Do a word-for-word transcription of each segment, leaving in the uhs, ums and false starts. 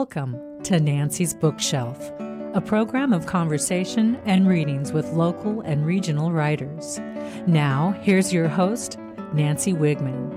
Welcome to Nancy's Bookshelf, a program of conversation and readings with local and regional writers. Now, here's your host, Nancy Wigman.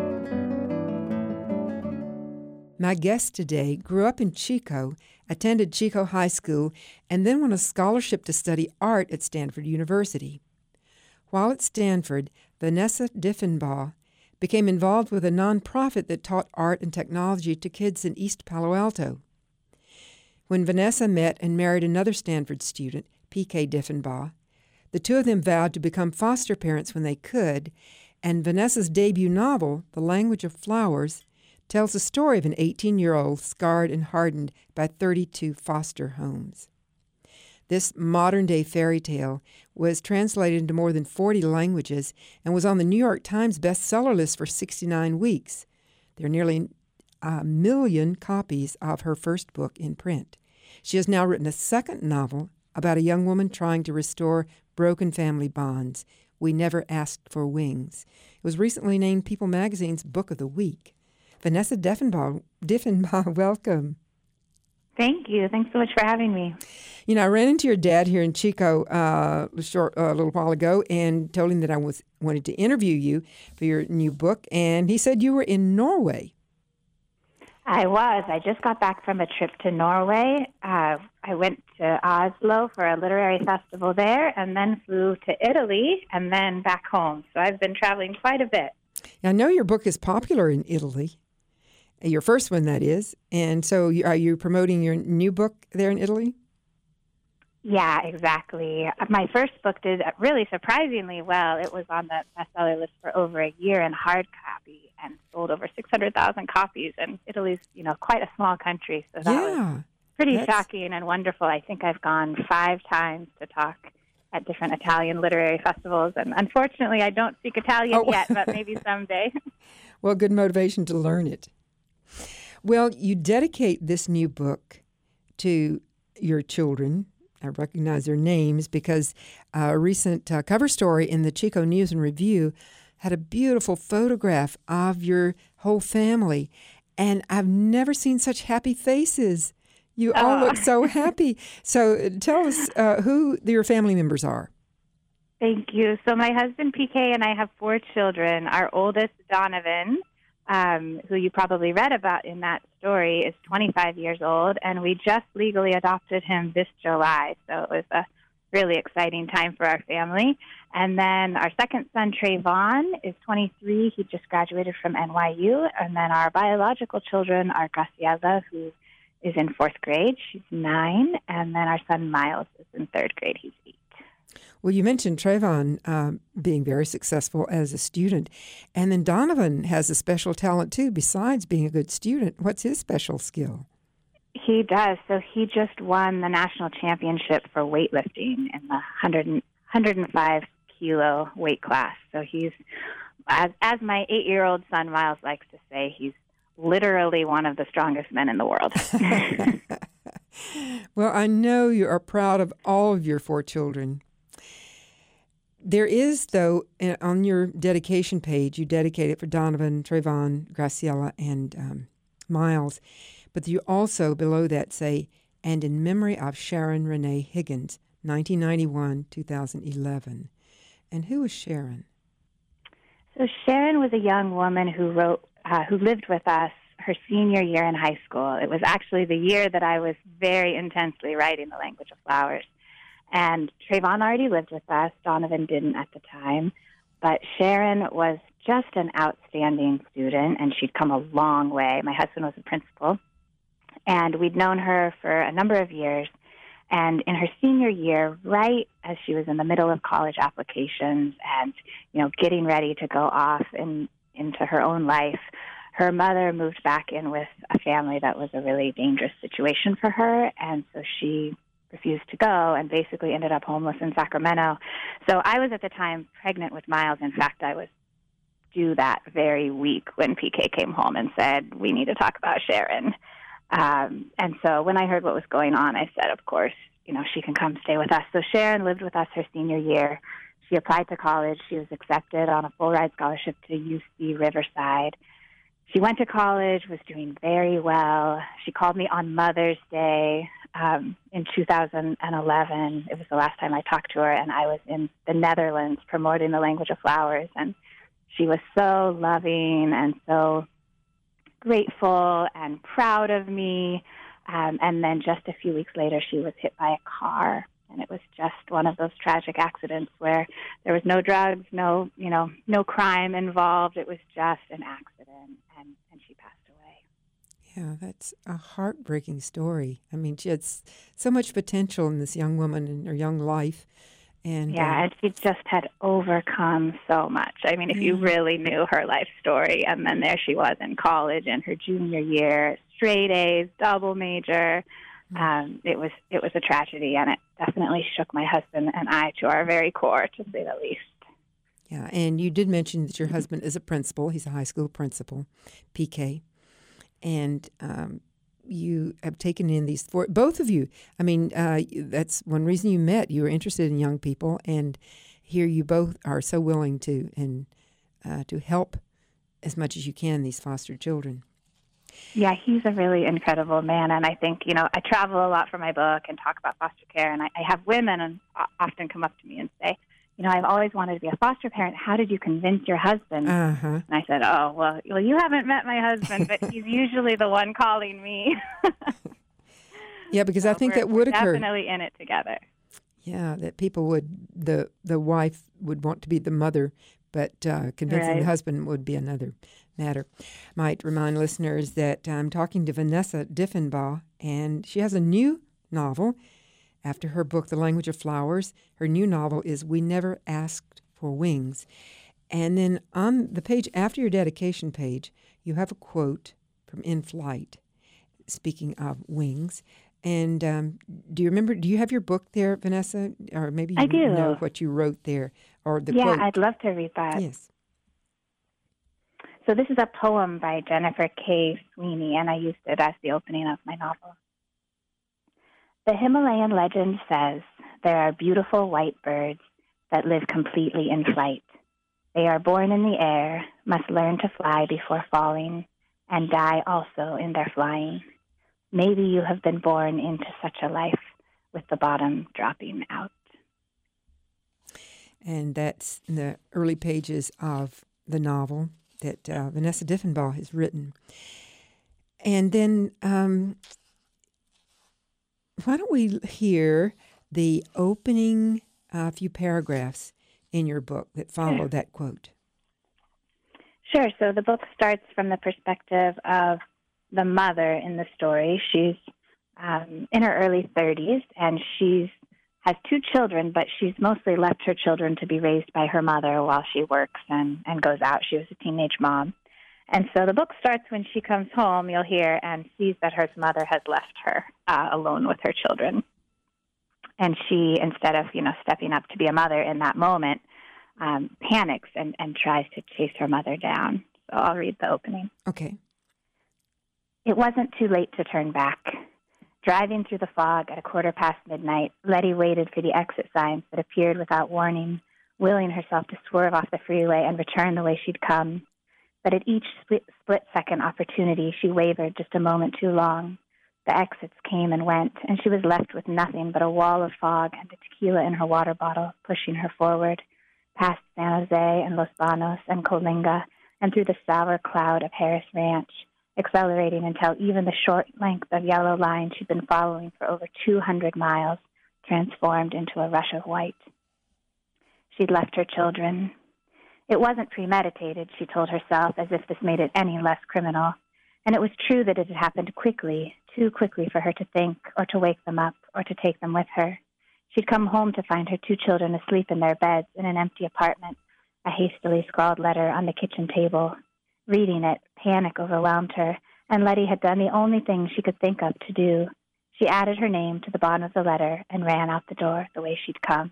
My guest today grew up in Chico, attended Chico High School, and then won a scholarship to study art at Stanford University. While at Stanford, Vanessa Diffenbaugh became involved with a nonprofit that taught art and technology to kids in East Palo Alto. When Vanessa met and married another Stanford student, P K Diffenbaugh, the two of them vowed to become foster parents when they could, and Vanessa's debut novel, The Language of Flowers, tells the story of an eighteen-year-old scarred and hardened by thirty-two foster homes. This modern-day fairy tale was translated into more than forty languages and was on the New York Times bestseller list for sixty-nine weeks. There are nearly a million copies of her first book in print. She has now written a second novel about a young woman trying to restore broken family bonds, We Never Asked for Wings. It was recently named People Magazine's Book of the Week. Vanessa Diffenbaugh, Diffenbaugh, welcome. Thank you. Thanks so much for having me. You know, I ran into your dad here in Chico uh, a, short, uh, a little while ago and told him that I was wanted to interview you for your new book, and he said you were in Norway. I was. I just got back from a trip to Norway. Uh, I went to Oslo for a literary festival there, and then flew to Italy, and then back home. So I've been traveling quite a bit. I know your book is popular in Italy. Your first one, that is. And so are you promoting your new book there in Italy? Yeah, exactly. My first book did really surprisingly well. It was on the bestseller list for over a year in hard copy and sold over six hundred thousand copies. And Italy's, you know, quite a small country, so that yeah, was pretty that's... shocking and wonderful. I think I've gone five times to talk at different Italian literary festivals. And unfortunately, I don't speak Italian oh. yet, but maybe someday. Well, good motivation to learn it. Well, you dedicate this new book to your children. I recognize their names because a recent uh, cover story in the Chico News and Review had a beautiful photograph of your whole family. And I've never seen such happy faces. You all oh. look so happy. So tell us uh, who your family members are. Thank you. So my husband, P K, and I have four children. Our oldest, Donovan, Um, who you probably read about in that story, is twenty-five years old, and we just legally adopted him this July, so it was a really exciting time for our family. And then our second son, Trayvon, is twenty-three. He just graduated from N Y U. And then our biological children are Graciela, who is in fourth grade. She's nine. And then our son, Miles, is in third grade. He's eight. Well, you mentioned Trayvon um, being very successful as a student, and then Donovan has a special talent, too, besides being a good student. What's his special skill? He does. So he just won the national championship for weightlifting in the one hundred, one hundred five kilo weight class. So he's, as, as my eight-year-old son Miles likes to say, he's literally one of the strongest men in the world. Well, I know you are proud of all of your four children. There is, though, on your dedication page, you dedicate it for Donovan, Trayvon, Graciela, and um, Miles. But you also, below that, say, and in memory of Sharon Renee Higgins, nineteen ninety-one to two thousand eleven. And who was Sharon? So Sharon was a young woman who wrote, uh, who lived with us her senior year in high school. It was actually the year that I was very intensely writing The Language of Flowers. And Trayvon already lived with us. Donovan didn't at the time. But Sharon was just an outstanding student, and she'd come a long way. My husband was a principal, and we'd known her for a number of years. And in her senior year, right as she was in the middle of college applications and, you know, getting ready to go off in, into her own life, her mother moved back in with a family that was a really dangerous situation for her, and so she refused to go and basically ended up homeless in Sacramento. So I was at the time pregnant with Miles. In fact, I was due that very week when P K came home and said, we need to talk about Sharon. Um, and so when I heard what was going on, I said, of course, you know, she can come stay with us. So Sharon lived with us her senior year. She applied to college. She was accepted on a full-ride scholarship to U C Riverside. she went to college, was doing very well. She called me on Mother's Day um, in two thousand eleven. It was the last time I talked to her, and I was in the Netherlands promoting the language of flowers. And she was so loving and so grateful and proud of me. Um, and then just a few weeks later, she was hit by a car. And it was just one of those tragic accidents where there was no drugs, no, you know, no crime involved. It was just an accident, and, and she passed away. Yeah, that's a heartbreaking story. I mean, she had s- so much potential in this young woman in her young life. And yeah, uh, and she just had overcome so much. I mean, if you Yeah. really knew her life story, and then there she was in college in her junior year, straight A's, double major. Um, it was it was a tragedy, and it definitely shook my husband and I to our very core, to say the least. yeah, and you did mention that your husband is a principal. He's a high school principal, P K. And um, you have taken in these four, both of you. I mean, uh, that's one reason you met. You were interested in young people, and here you both are so willing to and uh, to help as much as you can these foster children. Yeah, he's a really incredible man, and I think, you know, I travel a lot for my book and talk about foster care, and I, I have women and often come up to me and say, you know, I've always wanted to be a foster parent. How did you convince your husband? Uh-huh. And I said, oh, well, well, you haven't met my husband, but he's usually the one calling me. Yeah, because so I think we're, that would we're occur. definitely in it together. Yeah, that people would, the the wife would want to be the mother, but uh, convincing Right. the husband would be another matter. Might remind listeners that I'm talking to Vanessa Diffenbaugh, and she has a new novel after her book, The Language of Flowers. Her new novel is We Never Asked for Wings. And then on the page after your dedication page, you have a quote from In Flight, speaking of wings. And um, do you remember, do you have your book there, Vanessa? Or maybe you I do. know what you wrote there, or the yeah, quote. I'd love to read that. Yes. So this is a poem by Jennifer K. Sweeney, and I used it as the opening of my novel. The Himalayan legend says there are beautiful white birds that live completely in flight. They are born in the air, must learn to fly before falling, and die also in their flying. Maybe you have been born into such a life with the bottom dropping out. And that's in the early pages of the novel that uh, Vanessa Diffenbaugh has written. And then um, why don't we hear the opening uh, few paragraphs in your book that follow Sure. that quote? Sure. So the book starts from the perspective of the mother in the story. She's um, in her early thirties, and she's has two children, but she's mostly left her children to be raised by her mother while she works and, and goes out. She was a teenage mom. And so the book starts when she comes home, you'll hear, and sees that her mother has left her uh, alone with her children. And she, instead of, you know, stepping up to be a mother in that moment, um, panics and, and tries to chase her mother down. So I'll read the opening. Okay. It wasn't too late to turn back. Driving through the fog at a quarter past midnight, Letty waited for the exit signs that appeared without warning, willing herself to swerve off the freeway and return the way she'd come. But at each split-second opportunity, she wavered just a moment too long. The exits came and went, and she was left with nothing but a wall of fog and the tequila in her water bottle pushing her forward, past San Jose and Los Banos and Coalinga, and through the sour cloud of Harris Ranch, accelerating until even the short length of yellow line she'd been following for over two hundred miles transformed into a rush of white. She'd left her children. It wasn't premeditated, she told herself, as if this made it any less criminal. And it was true that it had happened quickly, too quickly for her to think or to wake them up or to take them with her. She'd come home to find her two children asleep in their beds in an empty apartment, a hastily scrawled letter on the kitchen table. Reading it, panic overwhelmed her, and Letty had done the only thing she could think of to do. She added her name to the bottom of the letter and ran out the door the way she'd come.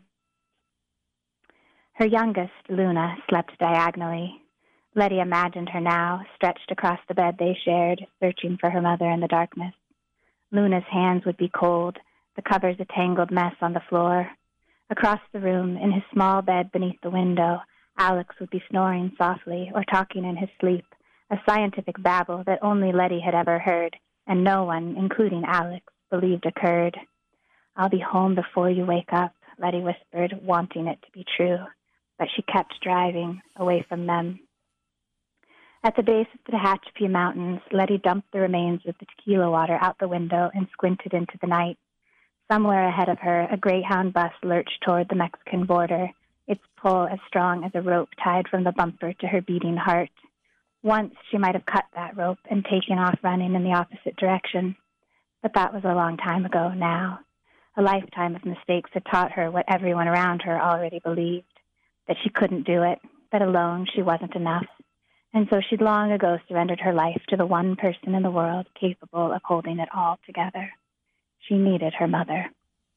Her youngest, Luna, slept diagonally. Letty imagined her now, stretched across the bed they shared, searching for her mother in the darkness. Luna's hands would be cold, the covers a tangled mess on the floor. Across the room, in his small bed beneath the window, Alex would be snoring softly or talking in his sleep, a scientific babble that only Letty had ever heard, and no one, including Alex, believed occurred. "I'll be home before you wake up," Letty whispered, wanting it to be true, but she kept driving away from them. At the base of the Tehachapi Mountains, Letty dumped the remains of the tequila water out the window and squinted into the night. Somewhere ahead of her, a Greyhound bus lurched toward the Mexican border, its pull as strong as a rope tied from the bumper to her beating heart. Once she might have cut that rope and taken off running in the opposite direction. But that was a long time ago now. A lifetime of mistakes had taught her what everyone around her already believed, that she couldn't do it, that alone she wasn't enough. And so she'd long ago surrendered her life to the one person in the world capable of holding it all together. She needed her mother.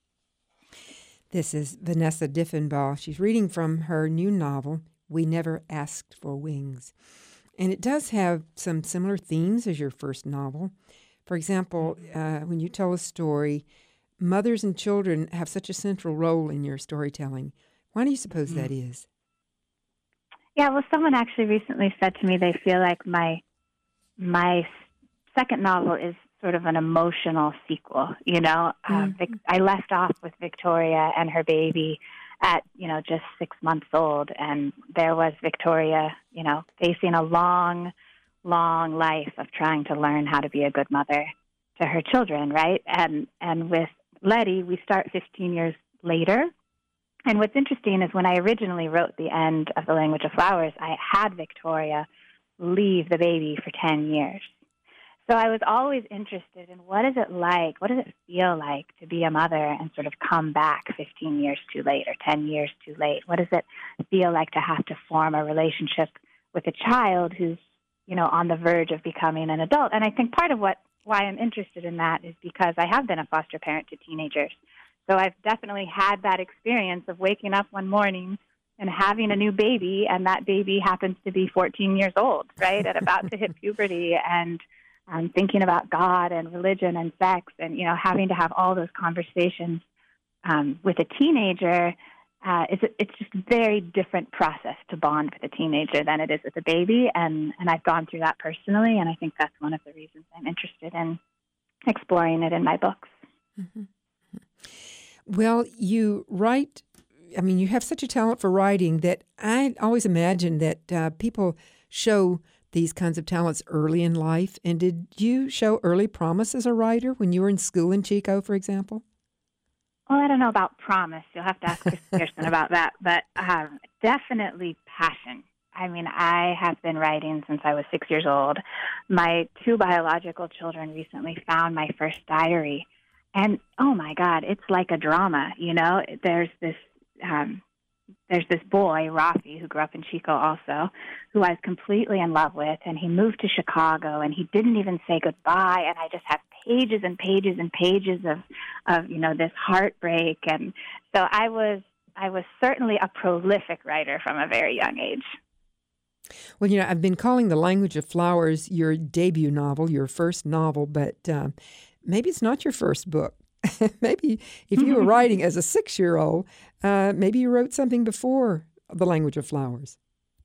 This is Vanessa Diffenbaugh. She's reading from her new novel, We Never Asked for Wings. And it does have some similar themes as your first novel. For example, uh, when you tell a story, mothers and children have such a central role in your storytelling. Why do you suppose mm-hmm. that is? Yeah, well, someone actually recently said to me they feel like my my second novel is sort of an emotional sequel, you know. Mm-hmm. Uh, Vic- I left off with Victoria and her baby at, you know, just six months old, and there was Victoria, you know, facing a long, long life of trying to learn how to be a good mother to her children, right? And and with Letty, we start fifteen years later. And what's interesting is when I originally wrote the end of The Language of Flowers, I had Victoria leave the baby for ten years. So I was always interested in what is it like, what does it feel like to be a mother and sort of come back fifteen years too late or ten years too late? What does it feel like to have to form a relationship with a child who's, you know, on the verge of becoming an adult? And I think part of what why I'm interested in that is because I have been a foster parent to teenagers. So I've definitely had that experience of waking up one morning and having a new baby, and that baby happens to be fourteen years old, right, and about to hit puberty, and um, thinking about God and religion and sex, and, you know, having to have all those conversations um, with a teenager. Uh, it's, it's just a very different process to bond with a teenager than it is with a baby, and, and I've gone through that personally, and I think that's one of the reasons I'm interested in exploring it in my books. Mm-hmm. Well, you write, I mean, you have such a talent for writing that I always imagine that uh, people show these kinds of talents early in life. And did you show early promise as a writer when you were in school in Chico, for example? Well, I don't know about promise. You'll have to ask Chris Pearson about that. But um, definitely passion. I mean, I have been writing since I was six years old. My two biological children recently found my first diary. And, oh, my God, it's like a drama, you know. There's this um, there's this boy, Rafi, who grew up in Chico also, who I was completely in love with, and he moved to Chicago, and he didn't even say goodbye, and I just have pages and pages and pages of, of you know, this heartbreak. And so I was I was certainly a prolific writer from a very young age. Well, you know, I've been calling The Language of Flowers your debut novel, your first novel, but uh, maybe it's not your first book. Maybe if you were writing as a six-year-old, uh, maybe you wrote something before The Language of Flowers.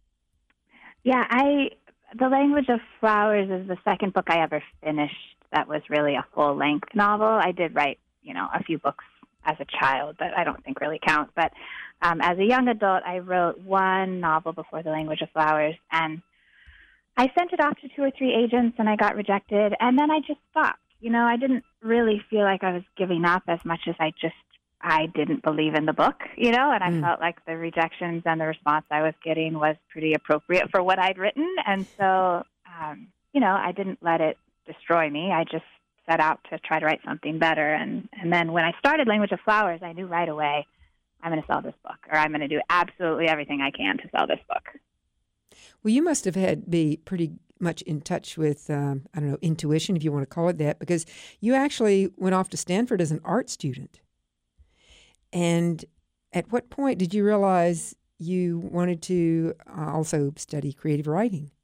Yeah, I The Language of Flowers is the second book I ever finished that was really a full-length novel. I did write, you know, a few books as a child that I don't think really count. But um, as a young adult, I wrote one novel before The Language of Flowers, and I sent it off to two or three agents, and I got rejected, and then I just stopped. You know, I didn't really feel like I was giving up as much as I just, I didn't believe in the book, you know, and I mm. felt like the rejections and the response I was getting was pretty appropriate for what I'd written. And so, um, you know, I didn't let it destroy me. I just set out to try to write something better. And, and then when I started Language of Flowers, I knew right away, I'm going to sell this book, or I'm going to do absolutely everything I can to sell this book. Well, you must have had be pretty much in touch with, um, I don't know, intuition, if you want to call it that, because you actually went off to Stanford as an art student. And at what point did you realize you wanted to uh, also study creative writing?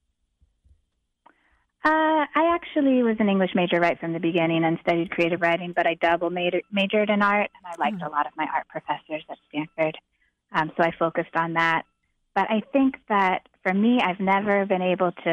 Uh, I actually was an English major right from the beginning and studied creative writing, but I double major- majored in art, and I liked oh. a lot of my art professors at Stanford, um, so I focused on that. But I think that for me, I've never been able to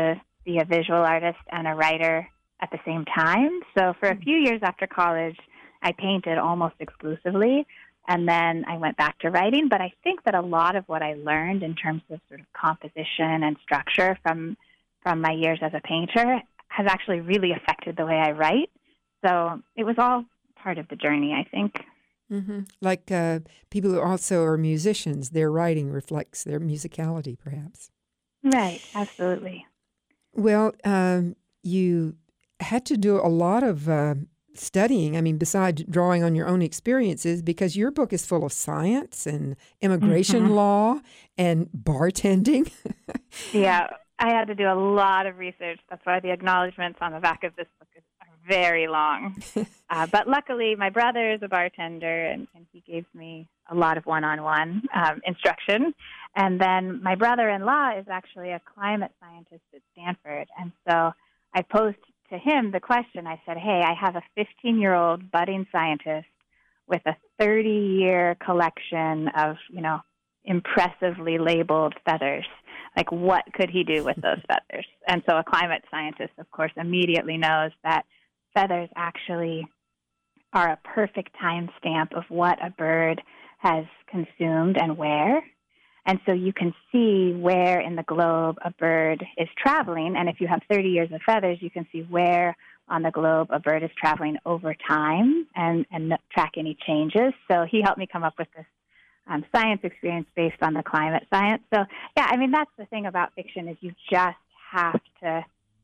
be a visual artist and a writer at the same time. So for a few years after college, I painted almost exclusively, and then I went back to writing. But I think that a lot of what I learned in terms of sort of composition and structure from from my years as a painter has actually really affected the way I write. So it was all part of the journey, I think. Mm-hmm. Like uh, people who also are musicians, their writing reflects their musicality, perhaps. Right, absolutely. Well, um, you had to do a lot of uh, studying, I mean, besides drawing on your own experiences, because your book is full of science and immigration mm-hmm. law and bartending. Yeah, I had to do a lot of research. That's why the acknowledgments on the back of this book are very long. uh, but luckily, my brother is a bartender, and, and he gave me a lot of one-on-one um, instruction. And then my brother-in-law is actually a climate scientist at Stanford. And so I posed to him the question. I said, hey, I have a fifteen-year-old budding scientist with a thirty-year collection of, you know, impressively labeled feathers. Like, what could he do with those feathers? And so a climate scientist, of course, immediately knows that feathers actually are a perfect timestamp of what a bird has consumed and where. And so you can see where in the globe a bird is traveling. And if you have thirty years of feathers, you can see where on the globe a bird is traveling over time and, and track any changes. So he helped me come up with this um, science experience based on the climate science. So, yeah, I mean, that's the thing about fiction is you just have to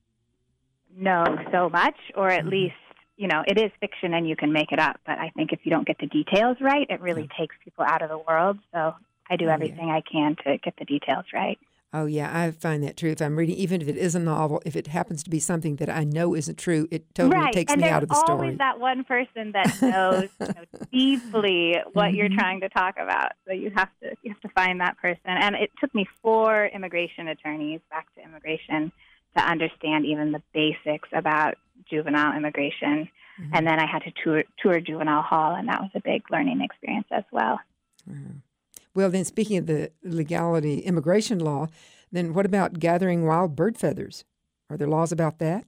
know so much, or at least, you know, it is fiction and you can make it up. But I think if you don't get the details right, it really yeah. takes people out of the world. So I do everything oh, yeah. I can to get the details right. Oh, yeah, I find that true. If I'm reading, even if it is a novel, if it happens to be something that I know isn't true, it totally right. takes and me out of the story. Right, and there's always that one person that knows you know, deeply what mm-hmm. you're trying to talk about. So you have to you have to find that person. And it took me four immigration attorneys back to immigration to understand even the basics about juvenile immigration. Mm-hmm. And then I had to tour, tour juvenile hall, and that was a big learning experience as well. Mm-hmm. Well, then, speaking of the legality, immigration law, then what about gathering wild bird feathers? Are there laws about that?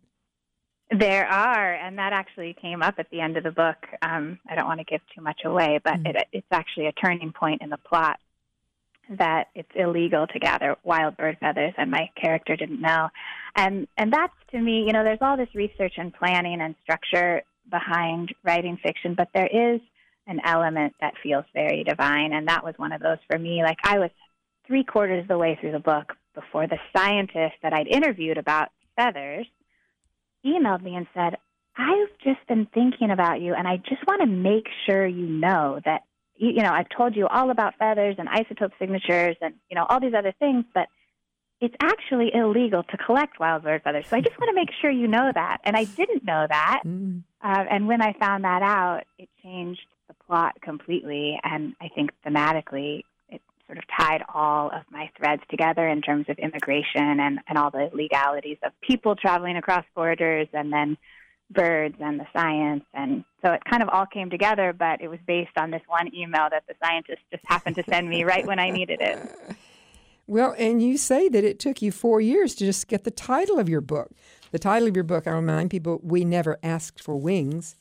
There are, and that actually came up at the end of the book. Um, I don't want to give too much away, but mm-hmm. it, it's actually a turning point in the plot that it's illegal to gather wild bird feathers, and my character didn't know. And and that's, to me, you know, there's all this research and planning and structure behind writing fiction, but there is an element that feels very divine, and that was one of those for me. Like, I was three quarters of the way through the book before the scientist that I'd interviewed about feathers emailed me and said, I've just been thinking about you, and I just want to make sure you know that, you know, I've told you all about feathers and isotope signatures and, you know, all these other things, but it's actually illegal to collect wild bird feathers. So I just want to make sure you know that. And I didn't know that. Mm. Uh, and when I found that out, it changed the plot completely, and I think thematically it sort of tied all of my threads together in terms of immigration and, and all the legalities of people traveling across borders, and then birds and the science. And so it kind of all came together, but it was based on this one email that the scientist just happened to send me right when I needed it. Well, and you say that it took you four years to just get the title of your book. The title of your book, I remind people, We Never Asked for Wings.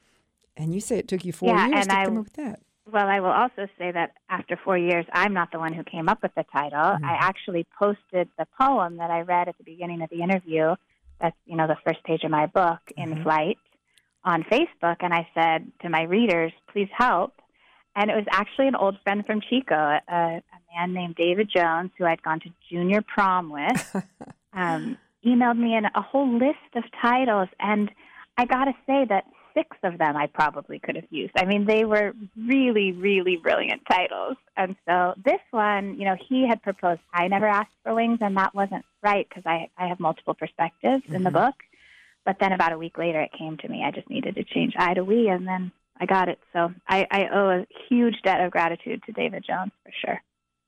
And you say it took you four yeah, years to I, come up with that. Well, I will also say that after four years, I'm not the one who came up with the title. Mm-hmm. I actually posted the poem that I read at the beginning of the interview, that's, you know, the first page of my book, mm-hmm. In Flight, on Facebook. And I said to my readers, please help. And it was actually an old friend from Chico, a, a man named David Jones, who I'd gone to junior prom with, um, emailed me in a whole list of titles. And I got to say that six of them I probably could have used. I mean, they were really, really brilliant titles. And so this one, you know, he had proposed I Never Asked for Wings, and that wasn't right because I, I have multiple perspectives mm-hmm. in the book. But then about a week later, it came to me. I just needed to change I to we, and then I got it. So I, I owe a huge debt of gratitude to David Jones, for sure.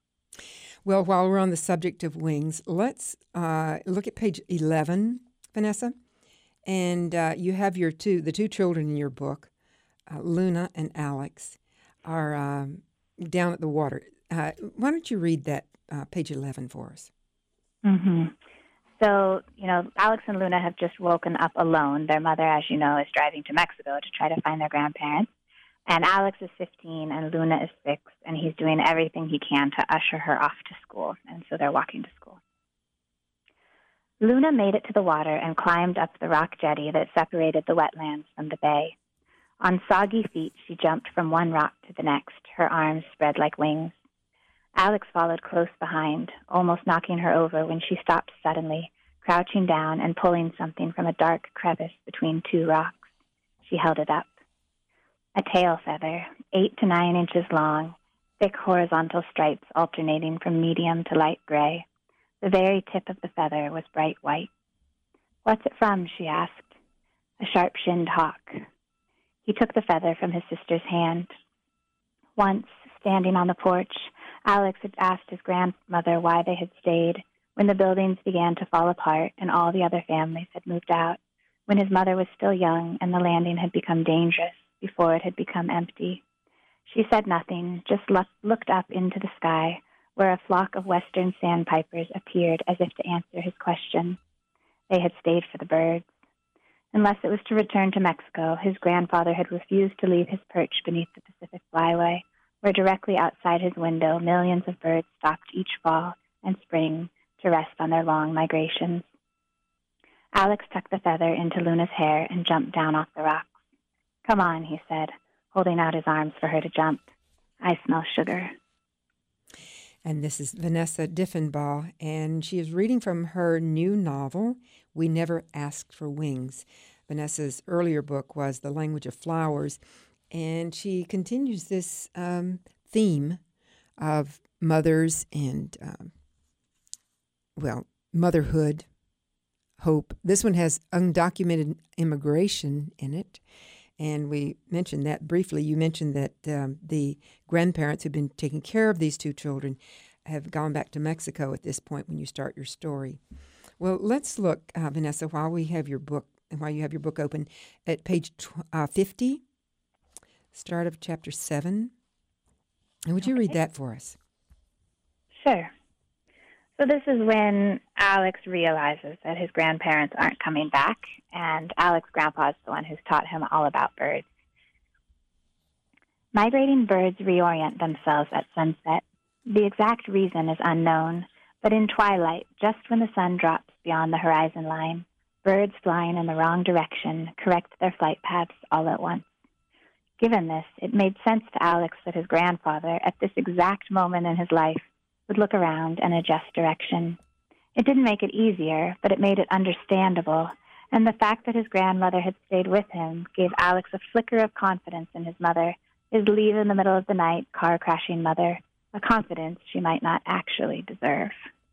Well, while we're on the subject of wings, let's uh, look at page eleven, Vanessa. And uh, you have your two, the two children in your book, uh, Luna and Alex, are um, down at the water. Uh, why don't you read that uh, page eleven for us? Mm-hmm. So, you know, Alex and Luna have just woken up alone. Their mother, as you know, is driving to Mexico to try to find their grandparents. And Alex is fifteen and Luna is six, and he's doing everything he can to usher her off to school. And so they're walking to school. Luna made it to the water and climbed up the rock jetty that separated the wetlands from the bay. On soggy feet, she jumped from one rock to the next, her arms spread like wings. Alex followed close behind, almost knocking her over when she stopped suddenly, crouching down and pulling something from a dark crevice between two rocks. She held it up. A tail feather, eight to nine inches long, thick horizontal stripes alternating from medium to light gray. The very tip of the feather was bright white. "What's it from?" she asked. "A sharp-shinned hawk." He took the feather from his sister's hand. Once, standing on the porch, Alex had asked his grandmother why they had stayed when the buildings began to fall apart and all the other families had moved out, when his mother was still young and the landing had become dangerous before it had become empty. She said nothing, just look, looked up into the sky, where a flock of western sandpipers appeared as if to answer his question. They had stayed for the birds. Unless it was to return to Mexico, his grandfather had refused to leave his perch beneath the Pacific Flyway, where directly outside his window millions of birds stopped each fall and spring to rest on their long migrations. Alex tucked the feather into Luna's hair and jumped down off the rocks. "Come on," he said, holding out his arms for her to jump. "I smell sugar." And this is Vanessa Diffenbaugh, and she is reading from her new novel, We Never Asked for Wings. Vanessa's earlier book was The Language of Flowers, and she continues this um, theme of mothers and, um, well, motherhood, hope. This one has undocumented immigration in it. And we mentioned that briefly. You mentioned that um, the grandparents who've been taking care of these two children have gone back to Mexico at this point when you start your story. Well, let's look, uh, Vanessa, while we have your book, and while you have your book open, at page tw- uh, fifty, start of chapter seven. And would you Okay. read that for us? Sure. So this is when Alex realizes that his grandparents aren't coming back, and Alex's grandpa is the one who's taught him all about birds. Migrating birds reorient themselves at sunset. The exact reason is unknown, but in twilight, just when the sun drops beyond the horizon line, birds flying in the wrong direction correct their flight paths all at once. Given this, it made sense to Alex that his grandfather, at this exact moment in his life, would look around and adjust direction. It didn't make it easier, but it made it understandable, and the fact that his grandmother had stayed with him gave Alex a flicker of confidence in his mother, his leave in the middle of the night, car-crashing mother, a confidence she might not actually deserve.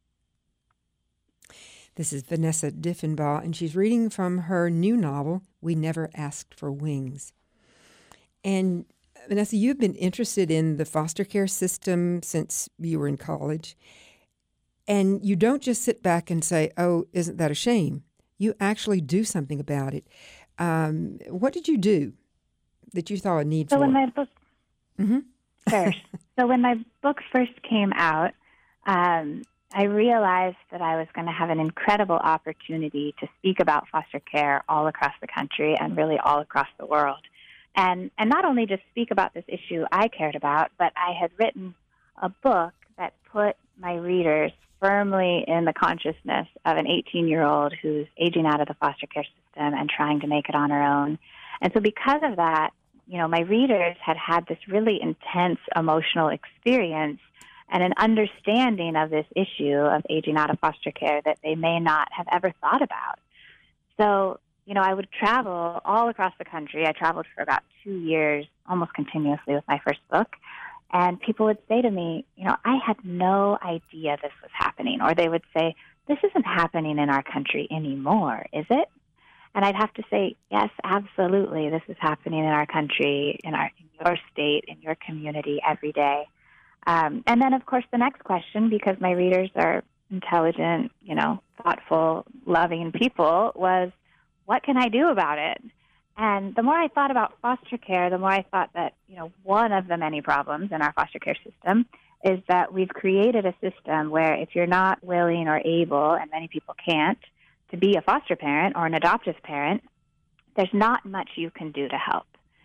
This is Vanessa Diffenbaugh, and she's reading from her new novel, We Never Asked for Wings. And Vanessa, you've been interested in the foster care system since you were in college. And you don't just sit back and say, oh, isn't that a shame? You actually do something about it. Um, what did you do that you saw a need so for? When my book, mm-hmm. Sure. So when my book first came out, um, I realized that I was going to have an incredible opportunity to speak about foster care all across the country and really all across the world. And and not only just speak about this issue I cared about, but I had written a book that put my readers firmly in the consciousness of an eighteen-year-old who's aging out of the foster care system and trying to make it on her own. And so because of that, you know, my readers had had this really intense emotional experience and an understanding of this issue of aging out of foster care that they may not have ever thought about. So, you know, I would travel all across the country. I traveled for about two years, almost continuously with my first book. And people would say to me, you know, I had no idea this was happening. Or they would say, this isn't happening in our country anymore, is it? And I'd have to say, yes, absolutely. This is happening in our country, in our in your state, in your community every day. Um, and then, of course, the next question, because my readers are intelligent, you know, thoughtful, loving people, was, what can I do about it? And the more I thought about foster care, the more I thought that, you know, one of the many problems in our foster care system is that we've created a system where if you're not willing or able, and many people can't, to be a foster parent or an adoptive parent, there's not much you can do to help.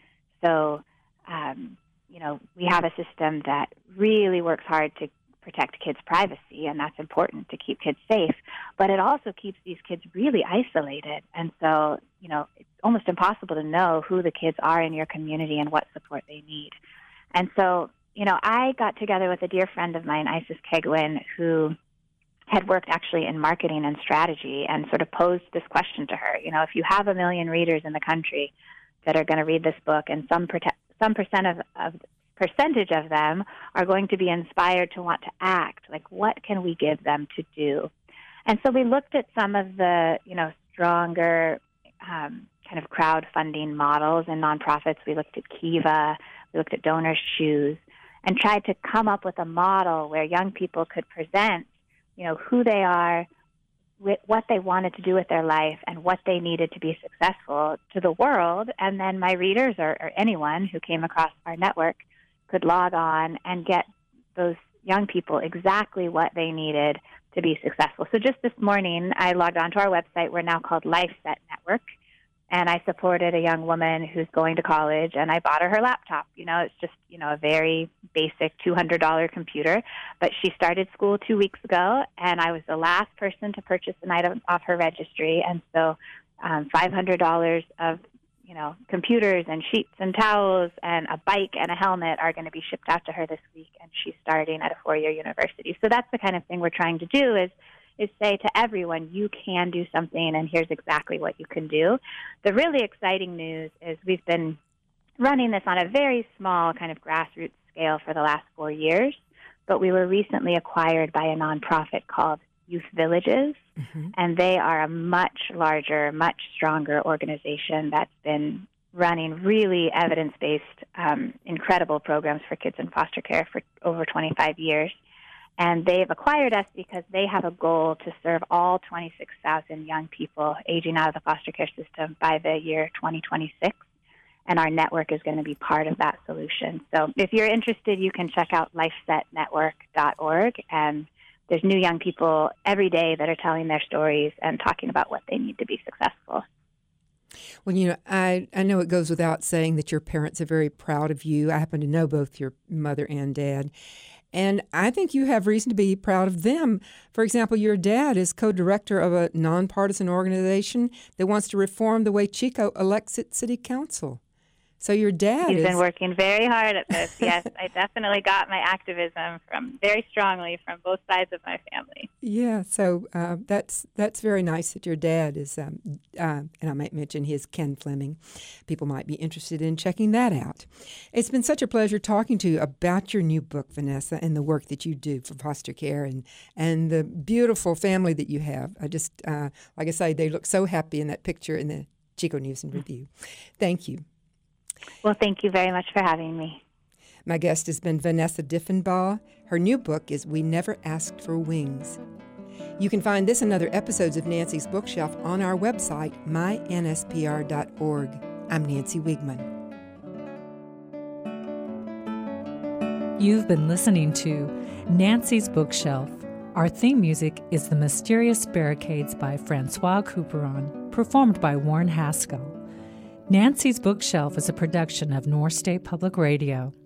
So, um, you know, we have a system that really works hard to protect kids' privacy, and that's important to keep kids safe, but it also keeps these kids really isolated. And so, you know, it's almost impossible to know who the kids are in your community and what support they need. And so, you know, I got together with a dear friend of mine, Isis Keglin, who had worked actually in marketing and strategy, and sort of posed this question to her. You know, if you have a million readers in the country that are going to read this book, and some prote- some percent of, of percentage of them are going to be inspired to want to act, like what can we give them to do? And so we looked at some of the, you know, stronger um, kind of crowdfunding models and nonprofits. We looked at Kiva, we looked at Donors Choose, and tried to come up with a model where young people could present, you know, who they are, what they wanted to do with their life, and what they needed to be successful to the world. And then my readers, or, or anyone who came across our network, could log on and get those young people exactly what they needed to be successful. So just this morning, I logged onto our website. We're now called LifeSet Network. And I supported a young woman who's going to college, and I bought her her laptop. You know, it's just, you know, a very basic two hundred dollars computer. But she started school two weeks ago, and I was the last person to purchase an item off her registry. And so um, five hundred dollars of, you know, computers and sheets and towels and a bike and a helmet are going to be shipped out to her this week, and she's starting at a four-year university. So that's the kind of thing we're trying to do, is is say to everyone, you can do something, and here's exactly what you can do. The really exciting news is we've been running this on a very small kind of grassroots scale for the last four years, but we were recently acquired by a nonprofit called Youth Villages, mm-hmm. and they are a much larger, much stronger organization that's been running really evidence-based, um, incredible programs for kids in foster care for over twenty-five years. And they've acquired us because they have a goal to serve all twenty-six thousand young people aging out of the foster care system by the year twenty twenty-six. And our network is going to be part of that solution. So if you're interested, you can check out life set network dot org. And there's new young people every day that are telling their stories and talking about what they need to be successful. Well, you know, I, I know it goes without saying that your parents are very proud of you. I happen to know both your mother and dad. And I think you have reason to be proud of them. For example, your dad is co-director of a nonpartisan organization that wants to reform the way Chico elects its city council. So your dad He's is... been working very hard at this. Yes, I definitely got my activism from very strongly from both sides of my family. Yeah, so uh, that's that's very nice that your dad is, um, uh, and I might mention his Ken Fleming. People might be interested in checking that out. It's been such a pleasure talking to you about your new book, Vanessa, and the work that you do for foster care and, and the beautiful family that you have. I just, uh, like I say, they look so happy in that picture in the Chico News and Review. Thank you. Well, thank you very much for having me. My guest has been Vanessa Diffenbaugh. Her new book is We Never Asked for Wings. You can find this and other episodes of Nancy's Bookshelf on our website, my n s p r dot org. I'm Nancy Wiegman. You've been listening to Nancy's Bookshelf. Our theme music is The Mysterious Barricades by Francois Couperin, performed by Warren Haskell. Nancy's Bookshelf is a production of North State Public Radio.